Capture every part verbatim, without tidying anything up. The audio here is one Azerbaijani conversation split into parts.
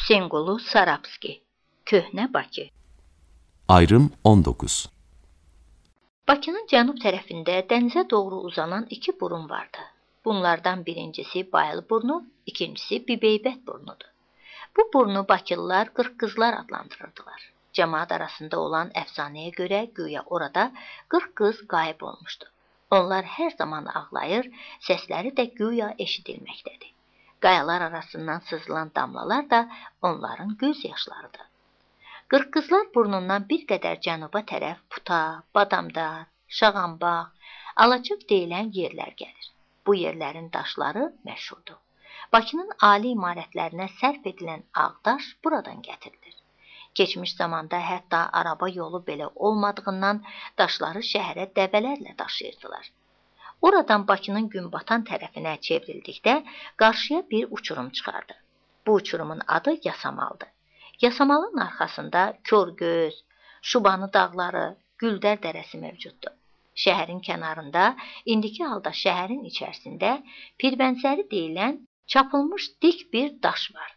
Hüseynqulu Sarabski, Köhnə Bakı. Ayrım on dokuz. Bakının cənub tərəfində dənizə doğru uzanan iki burun vardı. Bunlardan birincisi Bayıl burnu, ikincisi Bibeybət burnudur. Bu burnu Bakılılar Qırqızlar adlandırırdılar. Cəmaat arasında olan əfsanəyə görə güya orada qırx qız qayıb olmuşdu. Onlar hər zaman ağlayır, səsləri də güya eşidilməkdədir. Qayalar arasından sızılan damlalar da onların göz yaşlarıdır. Qırqızlar burnundan bir qədər cənuba tərəf Puta, Badamdar, Şağambaq, Alacıq deyilən yerlər gəlir. Bu yerlərin daşları məşhurdur. Bakının ali imarətlərinə sərf edilən ağdaş buradan gətirilir. Keçmiş zamanda hətta araba yolu belə olmadığından daşları şəhərə dəvələrlə daşıyırdılar. Oradan Bakının günbatan tərəfinə çevrildikdə qarşıya bir uçurum çıxardı. Bu uçurumun adı Yasamaldır. Yasamalın arxasında Körgöz, Şubanı dağları, Güldər dərəsi mövcuddur. Şəhərin kənarında, indiki halda şəhərin içərisində Pirbənzəri deyilən çapılmış dik bir daş vardı.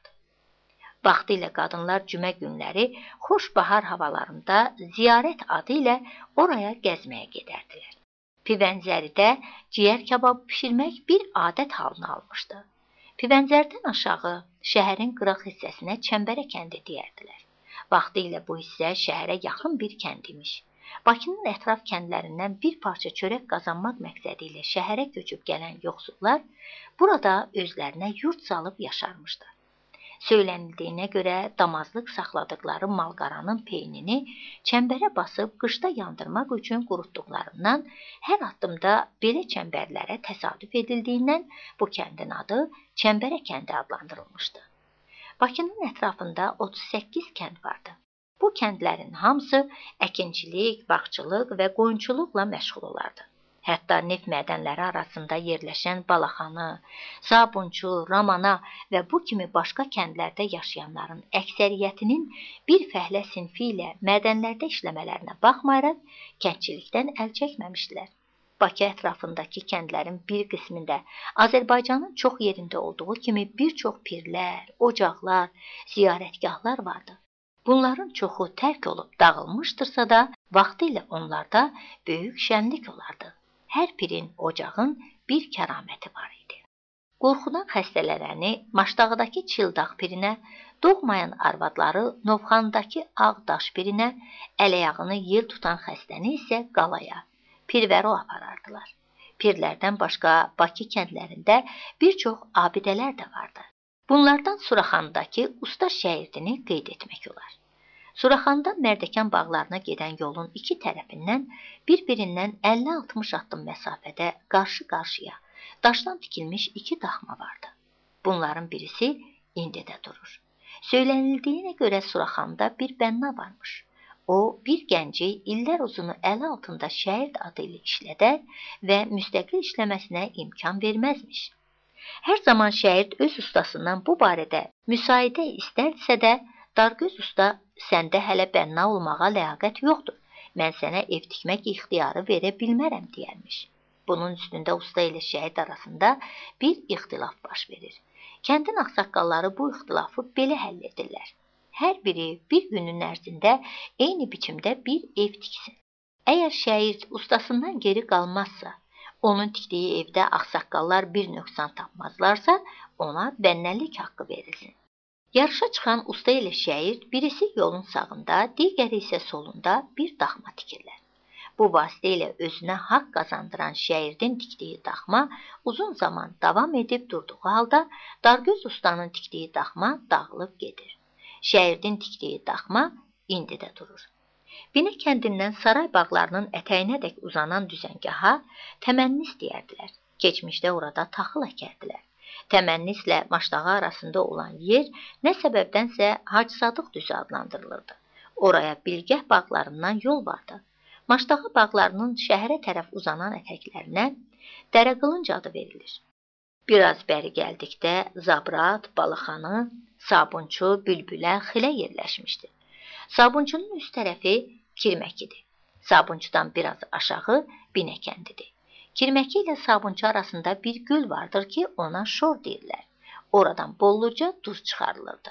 Vaxtilə qadınlar cümə günləri xoş bahar havalarında ziyarət adı ilə oraya gəzməyə gedərdilər. Pivənzəridə ciyər kababı pişirmək bir adət halını almışdı. Pivənzərdən aşağı şəhərin qıraq hissəsinə Çəmbərə kəndi deyərdilər. Vaxtilə bu hissə şəhərə yaxın bir kənd imiş. Bakının ətraf kəndlərindən bir parça çörək qazanmaq məqsədi ilə şəhərə köçüb gələn yoxsullar burada özlərinə yurt salıb yaşarmışdı. Söylənildiyinə görə damazlıq saxladıkları malqaranın peynini çəmbərə basıb qışda yandırmaq üçün qurutduqlarından hər addımda belə çəmbərlərə təsadüf edildiyindən bu kəndin adı Çəmbərə kəndi adlandırılmışdı. Bakının ətrafında otuz səkkiz kənd vardı. Bu kəndlərin hamısı əkinçilik, bağçılıq və qoyunçuluqla məşğul olardı. Hətta neft mədənləri arasında yerləşən Balaxanı, Sabunçu, Ramana və bu kimi başqa kəndlərdə yaşayanların əksəriyyətinin bir fəhlə sinfi ilə mədənlərdə işləmələrinə baxmayaraq, kəndçilikdən əl çəkməmişdilər. Bakı ətrafındakı kəndlərin bir qismində Azərbaycanın çox yerində olduğu kimi bir çox pirlər, ocaqlar, ziyarətgahlar vardı. Bunların çoxu tərk olub dağılmışdırsa da, vaxtilə onlarda böyük şənlik olardı. Hər pirin, ocağın bir kəraməti var idi. Qorxudan xəstələnəni Maşdağdakı Çildağ pirinə, doğmayan arvadları Novxandakı Ağdaş pirinə, ələyağını yel tutan xəstəni isə qalaya, pirvəro aparardılar. Pirlərdən başqa Bakı kəndlərində bir çox abidələr də vardı. Bunlardan Suraxandakı Usta şəhirdini qeyd etmək olar. Suraxanda Mərdəkan bağlarına gedən yolun iki tərəfindən bir-birindən əlli altmış addım məsafədə qarşı-qarşıya daşdan tikilmiş iki daxma vardı. Bunların birisi indi də durur. Söylənildiyinə görə Suraxanda bir bənna varmış. O, bir gənci illər uzunu əl altında şəhid adı ilə işlədər və müstəqil işləməsinə imkan verməzmiş. Hər zaman şəhid öz ustasından bu barədə müsaidə istərdisə də, Dargöz usta, səndə hələ bənna olmağa ləyaqət yoxdur. Mən sənə ev tikmək ixtiyarı verə bilmərəm deyərmiş. Bunun üstündə usta ilə şəhid arasında bir ixtilaf baş verir. Kəndin ağsaqqalları bu ixtilafı belə həll edirlər. Hər biri bir günün ərzində eyni biçimdə bir ev tiksin. Əgər şəhid ustasından geri qalmazsa, onun tikdiyi evdə ağsaqqallar bir nöqsan tapmazlarsa, ona bənnəlik haqqı verilsin. Yarışa çıxan usta ilə şəhid birisi yolun sağında, digəri isə solunda bir daxma tikirlər. Bu vasitə ilə özünə haqq qazandıran şəhirdin tikdiyi daxma uzun zaman davam edib durduğu halda Dargöz ustanın tikdiyi daxma dağılıb gedir. Şəhirdin tikdiyi daxma indi də durur. Binə kəndindən saray bağlarının ətəyinədək uzanan düzəngaha təmənnis deyərdilər. Keçmişdə orada taxıl əkərdilər. Təmənnislə Maşdağı arasında olan yer nə səbəbdənsə Hacı Sadıq düzü adlandırılırdı. Oraya Bilgəh bağlarından yol vardı. Maşdağı bağlarının şəhərə tərəf uzanan ətəklərinə Dərə Qılınc adı verilir. Biraz bəri gəldikdə Zabrat, Balaxanı, Sabunçu, Bülbülə, Xilə yerləşmişdi. Sabunçunun üst tərəfi Kirməkidir. Sabunçudan biraz aşağı Binə kəndidir. Kirməki ilə Sabunçu arasında bir göl vardır ki, ona şor deyirlər. Oradan bolluca duz çıxarılırdı.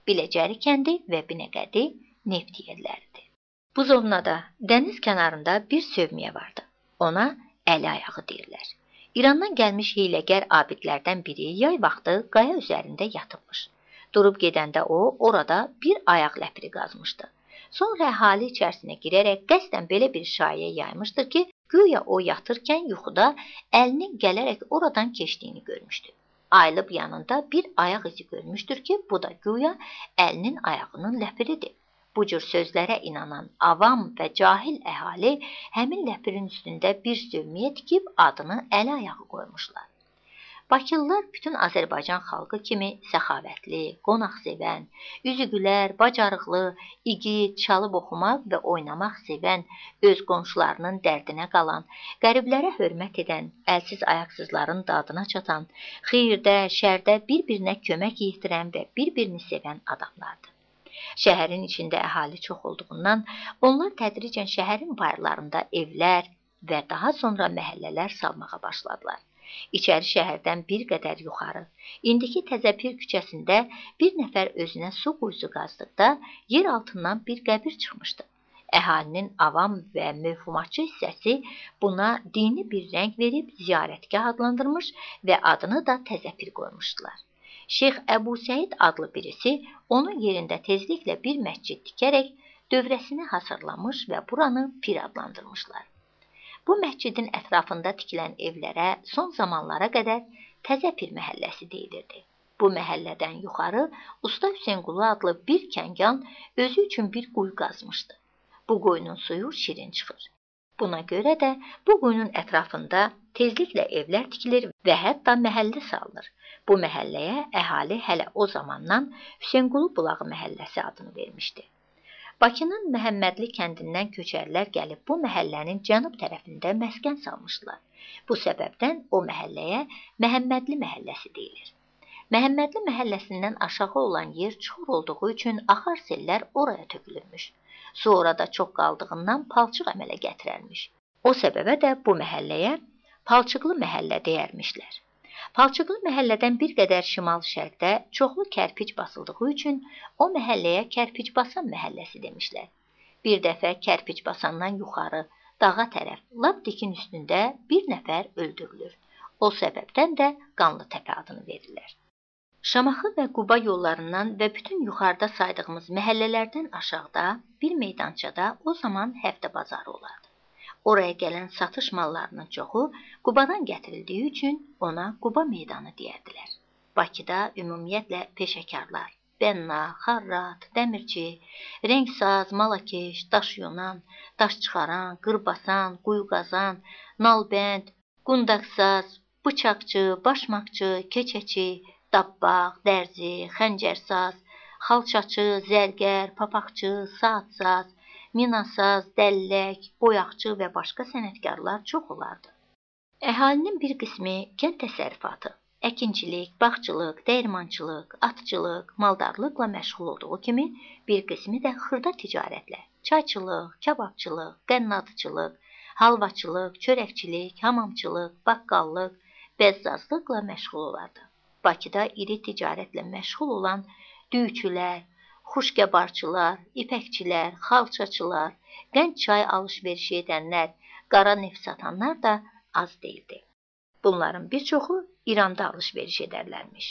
Biləcəri kəndi və Binəqədi neft yerləridir. Bu zonada dəniz kənarında bir sövmiyə vardı. Ona əli ayağı deyirlər. İrandan gəlmiş hiyləgər abidlərdən biri yay vaxtı qaya üzərində yatıbmış. Durub gedəndə o, orada bir ayaq ləpiri qazmışdı. Sonra əhali içərisinə girərək qəsdən belə bir şayiə yaymışdır ki, güya o yatırkən yuxuda əlinin gələrək oradan keçdiyini görmüşdü. Ayılıb yanında bir ayaq izi görmüşdür ki, bu da güya əlinin ayağının ləpiridir. Bu cür sözlərə inanan avam və cahil əhali həmin ləpirin üstündə bir sövmiyə tikib adını əli ayağı qoymuşlar. Bakılılar bütün Azərbaycan xalqı kimi səxavətli, qonaqsevən, üzü gülər, bacarıqlı, igid, çalıb oxumaq və oynamaq sevən, öz qonşularının dərdinə qalan, qəriblərə hörmət edən, əlsiz ayaqsızların dadına çatan, xeyirdə, şərdə bir-birinə kömək yetirən və bir-birini sevən adamlardır. Şəhərin içində əhali çox olduğundan onlar tədricən şəhərin bayırlarında evlər və daha sonra məhəllələr salmağa başladılar. İçəri şəhərdən bir qədər yuxarı, indiki Təzəpir küçəsində bir nəfər özünə su quyusu qazdıqda yer altından bir qəbir çıxmışdı. Əhalinin avam və mövhumatçı hissəsi buna dini bir rəng verib ziyarətgah adlandırmış və adını da Təzəpir qoymuşdular. Şeyx Əbu Səid adlı birisi onun yerində tezliklə bir məscid tikərək dövrəsini hazırlamış və buranı Pir adlandırmışlar. Bu məscidin ətrafında tikilən evlərə son zamanlara qədər Təzəpir məhəlləsi deyilirdi. Bu məhəllədən yuxarı Usta Hüseynqulu adlı bir kəngan özü üçün bir quyu qazmışdı. Bu quyunun suyu şirin çıxır. Buna görə də bu quyunun ətrafında tezliklə evlər tikilir və hətta məhəllə salınır. Bu məhəlləyə əhali hələ o zamandan Hüseynqulu bulağı məhəlləsi adını vermişdi. Bakının Məhəmmədli kəndindən köçərlər gəlib bu məhəllənin cənub tərəfində məskən salmışdılar. Bu səbəbdən o məhəlləyə Məhəmmədli məhəlləsi deyilir. Məhəmmədli məhəlləsindən aşağı olan yer çuxur olduğu üçün axar sellər oraya tökülürmüş. Su orada çox qaldığından palçıq əmələ gətirərmiş. O səbəbə də bu məhəlləyə Palçıqlı məhəllə deyərmişlər. Palçıqlı məhəllədən bir qədər şimal-şərqdə çoxlu kərpic basıldığı üçün o məhəlləyə Kərpic-basan məhəlləsi demişlər. Bir dəfə Kərpic-basandan yuxarı, dağa tərəf, lap dikin üstündə bir nəfər öldürülür. O səbəbdən də Qanlıtəpə adını verirlər. Şamaxı və Quba yollarından və bütün yuxarıda saydığımız məhəllələrdən aşağıda bir meydançada o zaman həftə bazarı olardı. Oraya gələn satış mallarının çoxu Qubadan gətirildiyi üçün ona Quba meydanı deyərdilər. Bakıda ümumiyyətlə peşəkarlar, bənna, xarrat, dəmirçi, rəngsaz, malakeş, daş yonan, daş çıxaran, qırbasan, quyu qazan, nalbənd, qundaqsaz, bıçaqçı, başmaqçı, keçəçi, dabbaq, dərzi, xəncərsaz, xalçaçı, zərgər, papaqçı, saatsaz, minasaz, dəllək, boyaqçı və başqa sənətkarlar çox olardı. Əhalinin bir qismi kənd təsərrüfatı, əkinçilik, bağçılıq, dəyirmançılıq, atçılıq, maldarlıqla məşğul olduğu kimi bir qismi də xırda ticarətlə, çayçılıq, kababçılıq, qənnadıcılıq, halvaçılıq, çörəkçilik, hamamçılıq, baqqallıq, bəzzazlıqla məşğul olardı. Bakıda iri ticarətlə məşğul olan düyüçülər, xuşqəbarçılar, ipəkçilər, xalçaçılar, qənd çay alış-veriş edənlər, qara neft satanlar da az deyildi. Bunların bir çoxu İranda alış-veriş edərlərmiş.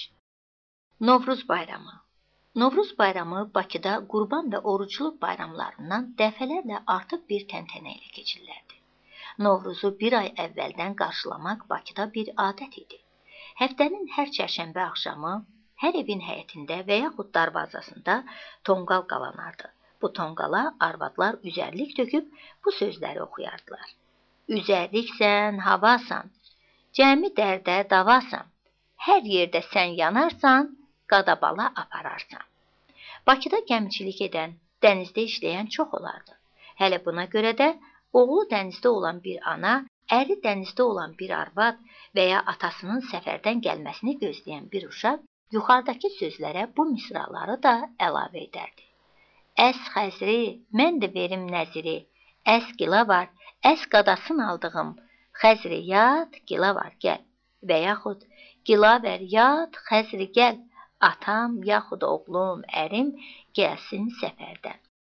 Novruz bayramı. Novruz bayramı Bakıda qurban və orucluq bayramlarından dəfələrlə artıq bir təntənə ilə keçirilərdi. Novruzu bir ay əvvəldən qarşılamaq Bakıda bir adət idi. Həftənin hər çərşənbə axşamı hər evin həyətində və yaxud darvazasında tonqal qalanardı. Bu tonqala arvadlar üzərlik töküb bu sözləri oxuyardılar. Üzərliksən, havasan, cəmi dərdə davasan, hər yerdə sən yanarsan, qadabala apararsan. Bakıda gəmiçilik edən, dənizdə işləyən çox olardı. Hələ buna görə də oğlu dənizdə olan bir ana, əri dənizdə olan bir arvad və ya atasının səfərdən gəlməsini gözləyən bir uşaq yuxarıdakı sözlərə bu misraları da əlavə edərdi. Əs xəzri, mən də verim nəziri, əs gila var, əs qadasın aldığım, xəzri yat, gila var, gəl. Və yaxud gila ver, yat, xəzri gəl, atam yaxud oğlum, ərim gəlsin səfərdən.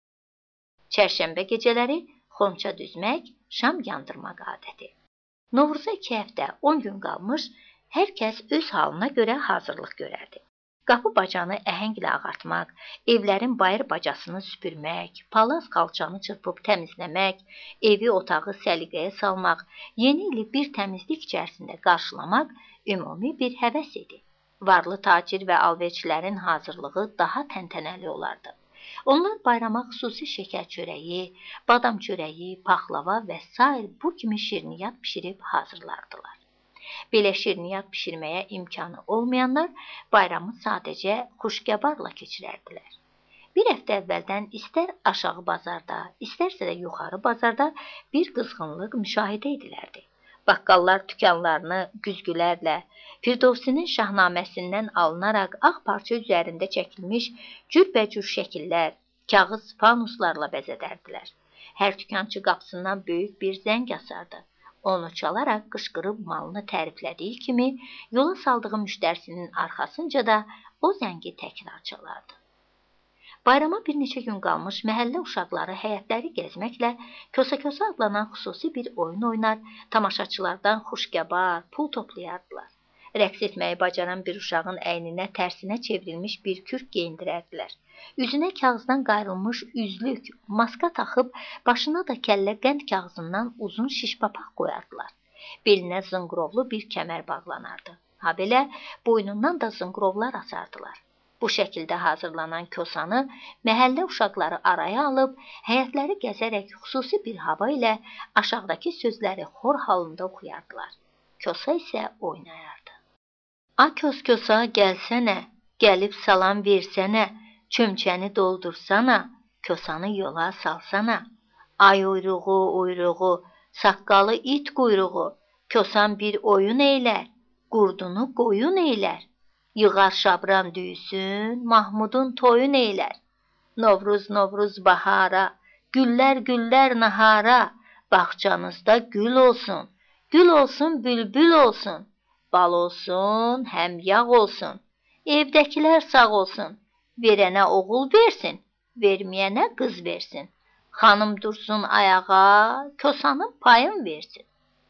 Çərşənbə gecələri xonça düzmək, şam yandırmaq adəti. Novruza iki həftə, on gün qalmış, hər kəs öz halına görə hazırlıq görərdi. Qapı bacanı əhənglə ağartmaq, evlərin bayır bacasını süpürmək, palaz qalçanı çırpıb təmizləmək, evi otağı səliqəyə salmaq, yeni ili bir təmizlik içərisində qarşılamaq ümumi bir həvəs idi. Varlı tacir və alverçilərin hazırlığı daha təntənəli olardı. Onlar bayrama xüsusi şəkər çörəyi, badam çörəyi, paxlava və sair bu kimi şirniyyat pişirib hazırlardılar. Belə şirniyyat pişirməyə imkanı olmayanlar bayramı sadəcə xuşqəbarla keçirərdilər. Bir həftə əvvəldən istər aşağı bazarda, istərsə də yuxarı bazarda bir qızğınlıq müşahidə edilərdi. Baqqallar dükanlarını güzgülərlə, Firdovsinin Şahnaməsindən alınaraq ağ parça üzərində çəkilmiş cürbəcür şəkillər, kağız fanuslarla bəzədərdilər. Hər dükançı qapısından böyük bir zəng asardı. Onu çalaraq qışqırıb malını təriflədiyi kimi, yola saldığı müştərisinin arxasınca da o zəngi təkrar çalardı. Bayrama bir neçə gün qalmış məhəllə uşaqları həyətləri gəzməklə Kosa-Kosa adlanan xüsusi bir oyun oynar, tamaşaçılardan xuşqəbar, pul toplayardılar. Rəqs etməyi bacaran bir uşağın əyninə tərsinə çevrilmiş bir kürk geyindirərdilər. Üzünə kağızdan qayrılmış üzlük, maska taxıb, başına da kəllə qənd kağızından uzun şiş papaq qoyardılar. Belinə zınqrovlu bir kəmər bağlanardı. Ha belə, boynundan da zınqrovlar asardılar. Bu şəkildə hazırlanan kosanı məhəllə uşaqları araya alıb, həyətləri gəzərək xüsusi bir hava ilə aşağıdakı sözləri xor halında oxuyardılar. Kosa isə oynayardı. A kos-kosa gəlsənə, gəlib salam versənə, çömçəni doldursana, kosanı yola salsana. Ay uyruğu, uyruğu, saqqalı it quyruğu, kosan bir oyun eylər, qurdunu qoyun eylər. Yığar şabran düysün, Mahmudun toyun eylər. Novruz, Novruz bahara, güllər, güllər nahara, bağçanızda gül olsun, gül olsun, bülbül olsun. Bal olsun, həm yağ olsun, evdəkilər sağ olsun, verənə oğul versin, verməyənə qız versin. Xanım dursun ayağa, kosanın payın versin.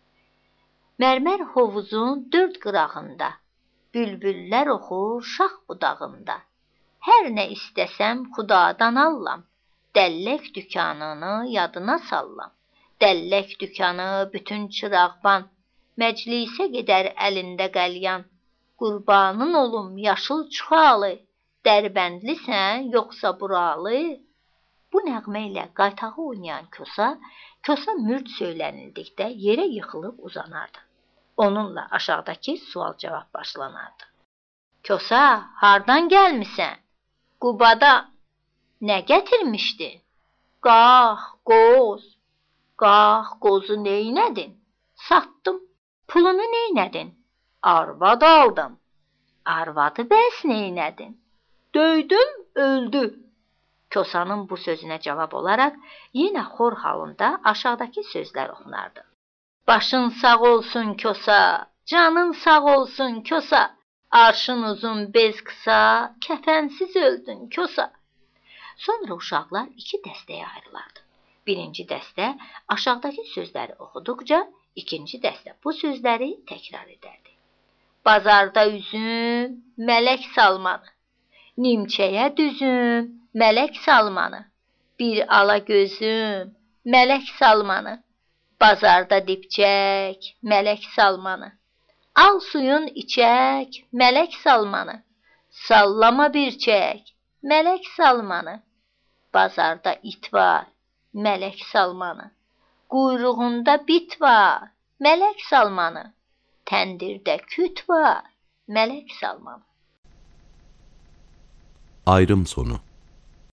Mərmər hovuzun dörd qırağında, bülbüllər oxur şax budağında. Hər nə istəsəm xudadan allam, dəllək dükanını yadına sallam. Dəllək dükanı bütün çırağban, məclisə gedər əlində qəlyan. Qurbanın olum yaşıl çuxalı, dərbəndlisən yoxsa buralı. Bu nəğmə ilə qaytağı oynayan Kosa, Kosa mürd söylənildikdə yerə yıxılıb uzanardı. Onunla aşağıdakı sual-cavab başlanardı. Kosa, hardan gəlmisən? Qubada. Nə gətirmişdin? Qax, qoz. Qax, qozu neynədin? Satdım. Pulunu neynədin? Arvad aldım. Arvadı bəs neynədin? Döydüm, öldü. Kosanın bu sözünə cavab olaraq yenə xor halında aşağıdakı sözlər oxunardı. Başın sağ olsun Kosa, canın sağ olsun Kosa, arşın uzun bez qısa, kəfənsiz öldün Kosa. Sonra uşaqlar iki dəstəyə ayrılardı. Birinci dəstə aşağıdakı sözləri oxuduqca, İkinci dəstə bu sözləri təkrar edərdi. Bazarda üzüm, mələk salmanı. Nimçəyə düzüm, mələk salmanı. Bir ala gözüm, mələk salmanı. Bazarda dipçək, mələk salmanı. Al suyun içək, mələk salmanı. Sallama bir çək, mələk salmanı. Bazarda it var, mələk salmanı. Quyruğunda bit var, mələk salmanı. Təndirdə küt var, mələk salmanı. Ayrım sonu.